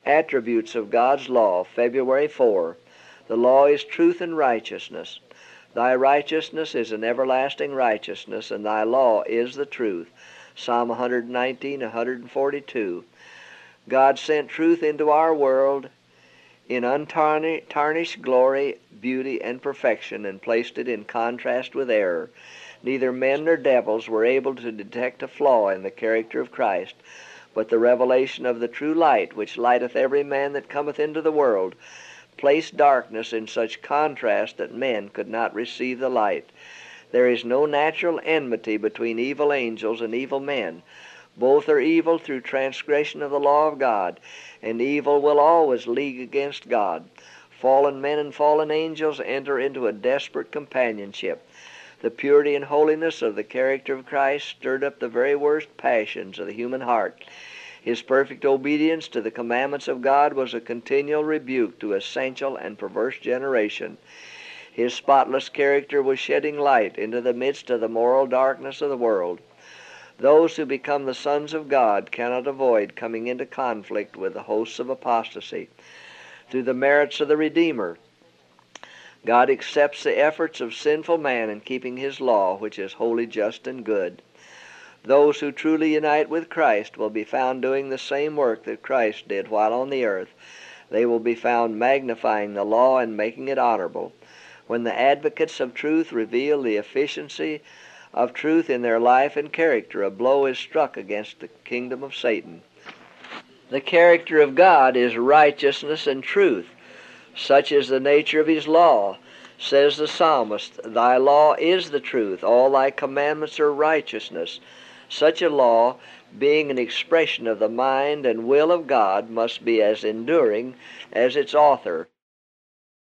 Attributes of God's law, February 4. The law is truth and righteousness. Thy righteousness is an everlasting righteousness, and thy law is the truth. Psalm 119, 142. God sent truth into our world in untarnished glory, beauty, and perfection, and placed it in contrast with error. Neither men nor devils were able to detect a flaw in the character of Christ, but the revelation of the true light, which lighteth every man that cometh into the world, placed darkness in such contrast that men could not receive the light. There is no natural enmity between evil angels and evil men. Both are evil through transgression of the law of God, and evil will always league against God. Fallen men and fallen angels enter into a desperate companionship. The purity and holiness of the character of Christ stirred up the very worst passions of the human heart. His perfect obedience to the commandments of God was a continual rebuke to a sensual and perverse generation. His spotless character was shedding light into the midst of the moral darkness of the world. Those who become the sons of God cannot avoid coming into conflict with the hosts of apostasy. Through the merits of the Redeemer, God accepts the efforts of sinful man in keeping His law, which is holy, just, and good. Those who truly unite with Christ will be found doing the same work that Christ did while on the earth. They will be found magnifying the law and making it honorable. When the advocates of truth reveal the efficiency of truth in their life and character, a blow is struck against the kingdom of Satan. The character of God is righteousness and truth. Such is the nature of His law. Says the psalmist, Thy law is the truth, all Thy commandments are righteousness. Such a law, being an expression of the mind and will of God, must be as enduring as its author.